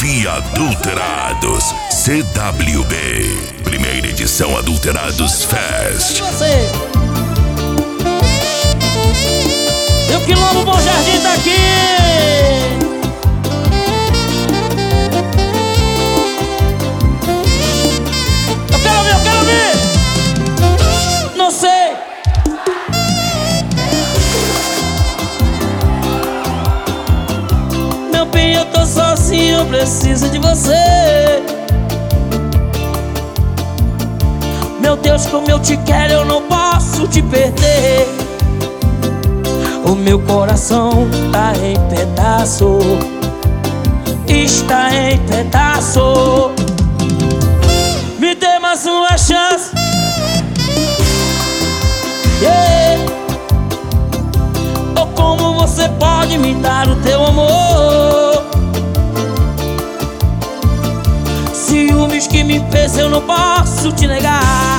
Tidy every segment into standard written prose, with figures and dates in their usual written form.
Ouvi Adulterados CWB. Primeira edição Adulterados Fest. E o Quilombo Bom Jardim tá aqui. Eu quero ouvir. Não sei. Meu bem, eu tô sozinho, eu preciso de você. Meu Deus, como eu te quero, eu não posso te perder. O meu coração tá em pedaço, está em pedaço. Me dê mais uma chance, yeah. Oh, como você pode me dar o teu amor? Ciúmes que me fez, eu não posso te negar.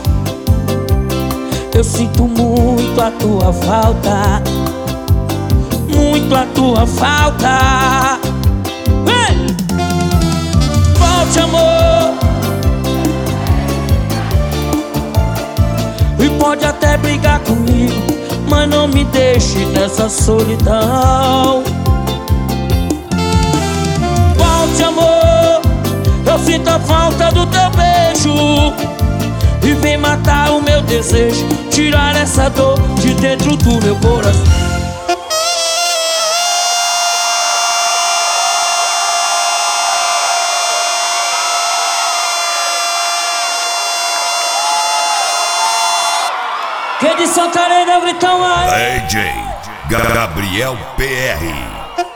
Eu sinto muito a tua falta, muito a tua falta. Vem! Volte, amor. E pode até brigar comigo, mas não me deixe nessa solidão. Volte, amor. Eu sinto a falta do teu beijo e vem matar o meu desejo, tirar essa dor de dentro do meu coração. Que de Santarém, gritão aí. DJ Gabriel PR.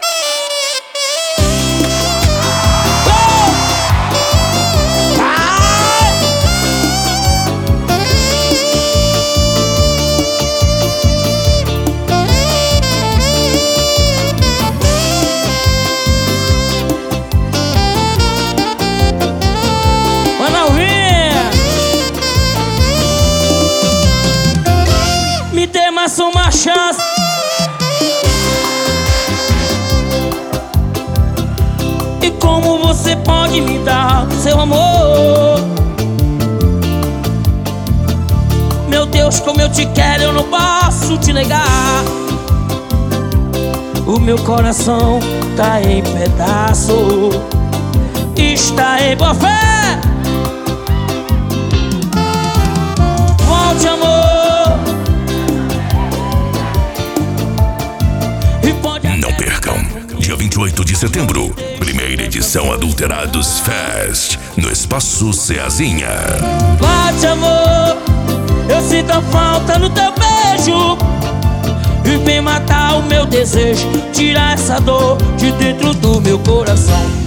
Me dê mais uma chance, e como você pode me dar seu amor? Meu Deus, como eu te quero, eu não posso te negar. O meu coração tá em pedaço, está em boa fé. Volte, amor. Não percam, dia 28 de setembro, primeira edição Adulterados Fest, no Espaço Ceazinha. Volte, amor. Eu sinto a falta no teu beijo e vem matar o meu desejo, tirar essa dor de dentro do meu coração.